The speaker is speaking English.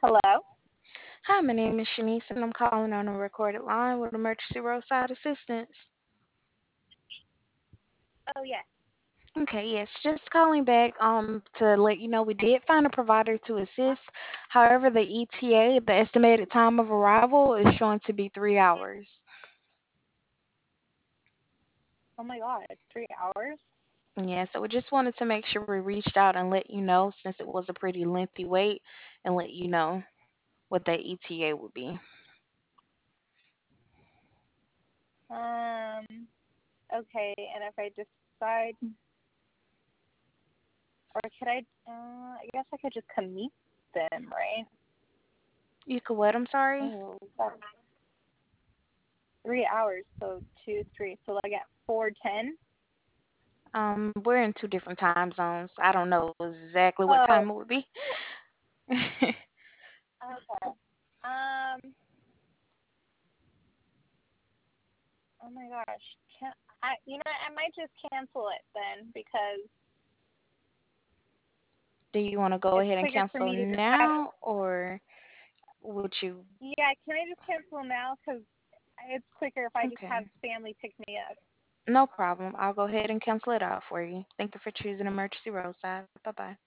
Hello? Hi, my name is Shanice, and I'm calling on a recorded line with Emergency Roadside Assistance. Oh, yes. Okay, yes, just calling back to let you know we did find a provider to assist. However, the ETA, the estimated time of arrival, is showing to be 3 hours. Oh my God, 3 hours? Yeah, so we just wanted to make sure we reached out and let you know since it was a pretty lengthy wait and let you know what that ETA would be. Um, okay, and if I decide, or could I guess I could just come meet them, right? You could what? I'm sorry. Oh, that's 3 hours, so two, three, so like at 4:10. We're in two different time zones. I don't know exactly what time it Oh, would be. okay. Oh my gosh, can I? I might just cancel it then because Do you want to go it's ahead and quicker for cancel me to just have. now, or would you? Yeah, can I just cancel now? Because it's quicker if I just have Okay, family pick me up. no problem. I'll go ahead and cancel it out for you. Thank you for choosing Emergency Roadside. Bye bye.